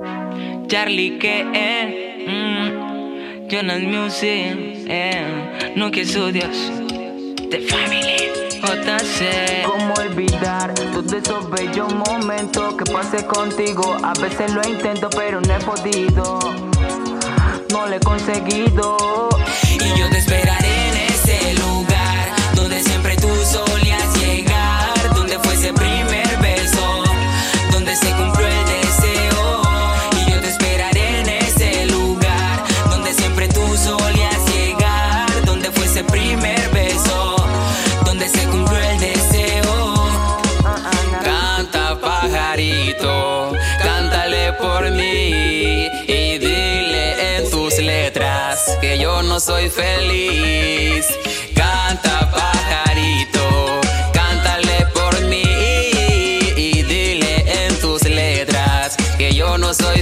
Charlie que Jonas Music, no que Studios, The Family, JC. ¿Cómo olvidar todos esos bellos momentos que pasé contigo? A veces lo intento pero no he podido, no lo he conseguido. Y yo te esperaré en ese lugar donde siempre tú solías llegar, donde fue ese primer beso, donde se cumplió el deseo. Y yo te esperaré en ese lugar donde siempre tú solías llegar, donde fue ese primer beso, donde se cumplió el deseo. Canta, pajarito, cántale por mí y dile en tus letras que yo no soy feliz. Canta, pajarito, cántale por mí y dile en tus letras que yo no soy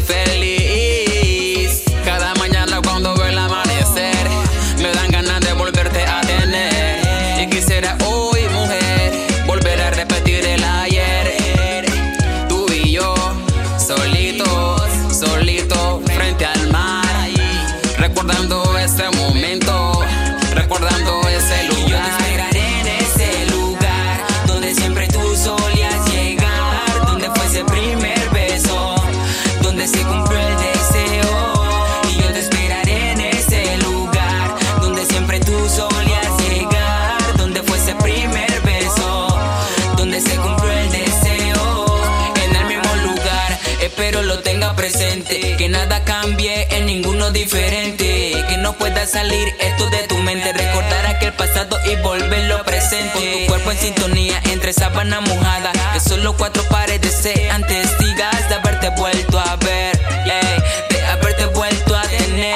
feliz. Cada mañana cuando veo el amanecer me dan ganas de volverte a tener, y quisiera hoy, mujer, volver a repetir el ayer. Tú y yo, solitos, solitos frente al mar, recordando ese momento, recordando ese lugar. Y yo te esperaré en ese lugar donde siempre tú solías llegar, donde fue ese primer beso, donde se cumplió el deseo. Y yo te esperaré en ese lugar donde siempre tú solías llegar, donde fue ese primer beso, donde se cumplió el deseo. En el mismo lugar, espero lo tenga presente, que nada cambie en ninguno diferente, que no pueda salir esto de tu mente, recordar aquel pasado y volverlo presente. Con tu cuerpo en sintonía entre sábana mojada, que solo cuatro paredes sean testigas de haberte vuelto a ver, de haberte vuelto a tener.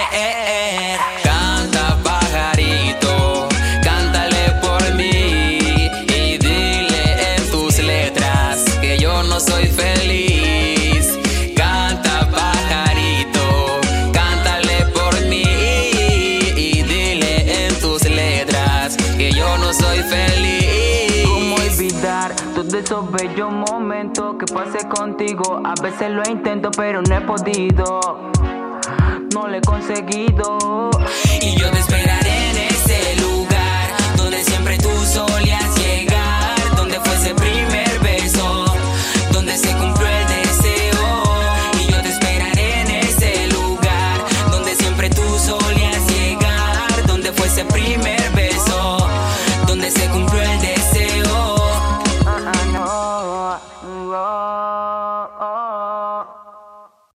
Canta, pajarito, cántale por mí y dile en tus letras que yo no soy feliz. Canta, pajarito, cántale por mí y dile en tus letras que yo no soy feliz. ¿Cómo olvidar todos esos bellos momentos que pasé contigo? A veces lo intento pero no he podido, no lo he conseguido. Y yo te espero